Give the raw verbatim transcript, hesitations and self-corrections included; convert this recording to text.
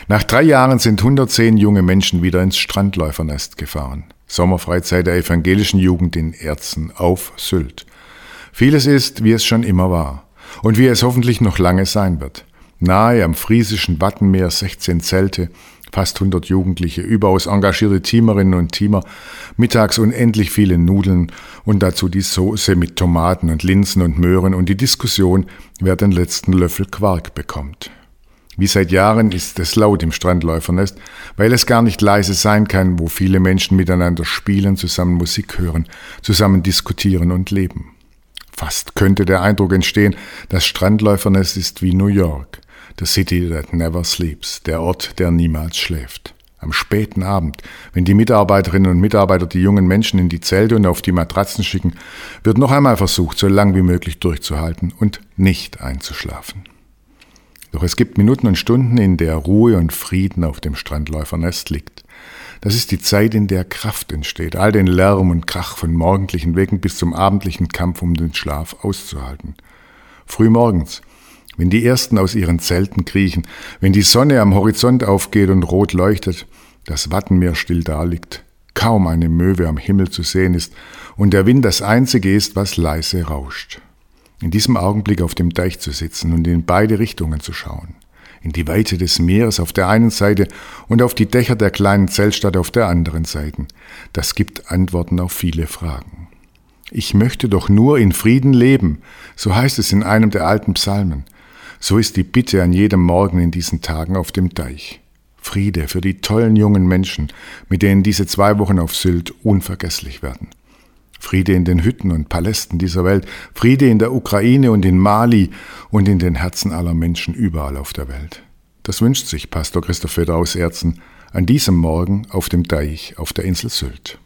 Nach drei Jahren sind hundertzehn junge Menschen wieder ins Strandläufernest gefahren. Sommerfreizeit der evangelischen Jugend in Erzen auf Sylt. Vieles ist, wie es schon immer war und wie es hoffentlich noch lange sein wird. Nahe am friesischen Wattenmeer sechzehn Zelte, fast hundert Jugendliche, überaus engagierte Teamerinnen und Teamer, mittags unendlich viele Nudeln und dazu die Soße mit Tomaten und Linsen und Möhren und die Diskussion, wer den letzten Löffel Quark bekommt. Wie seit Jahren ist es laut im Strandläufernest, weil es gar nicht leise sein kann, wo viele Menschen miteinander spielen, zusammen Musik hören, zusammen diskutieren und leben. Fast könnte der Eindruck entstehen, das Strandläufernest ist wie New York, the city that never sleeps, der Ort, der niemals schläft. Am späten Abend, wenn die Mitarbeiterinnen und Mitarbeiter die jungen Menschen in die Zelte und auf die Matratzen schicken, wird noch einmal versucht, so lang wie möglich durchzuhalten und nicht einzuschlafen. Doch es gibt Minuten und Stunden, in der Ruhe und Frieden auf dem Strandläufernest liegt. Das ist die Zeit, in der Kraft entsteht, all den Lärm und Krach von morgendlichen Wecken bis zum abendlichen Kampf um den Schlaf auszuhalten. Frühmorgens, wenn die Ersten aus ihren Zelten kriechen, wenn die Sonne am Horizont aufgeht und rot leuchtet, das Wattenmeer still daliegt, kaum eine Möwe am Himmel zu sehen ist und der Wind das Einzige ist, was leise rauscht. In diesem Augenblick auf dem Deich zu sitzen und in beide Richtungen zu schauen, in die Weite des Meeres auf der einen Seite und auf die Dächer der kleinen Zeltstadt auf der anderen Seite, das gibt Antworten auf viele Fragen. Ich möchte doch nur in Frieden leben, so heißt es in einem der alten Psalmen. So ist die Bitte an jedem Morgen in diesen Tagen auf dem Deich. Friede für die tollen jungen Menschen, mit denen diese zwei Wochen auf Sylt unvergesslich werden. Friede in den Hütten und Palästen dieser Welt, Friede in der Ukraine und in Mali und in den Herzen aller Menschen überall auf der Welt. Das wünscht sich Pastor Christoph Feder aus Erzen an diesem Morgen auf dem Deich auf der Insel Sylt.